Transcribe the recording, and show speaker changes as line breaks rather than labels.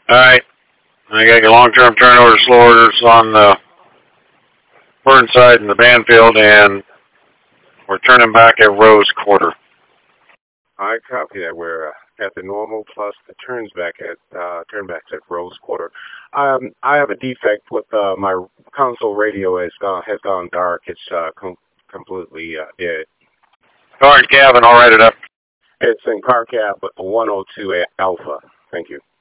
Alright, I got your long-term turnover slow orders on the Burnside and the Banfield, and we're turning back at Rose Quarter.
I copy that. We're at the normal plus the turnbacks at Rose Quarter. I have a defect with my console radio has gone dark. It's completely dead.
Car and cabin, I'll write it up.
It's in car cab with the 102 Alpha. Thank you.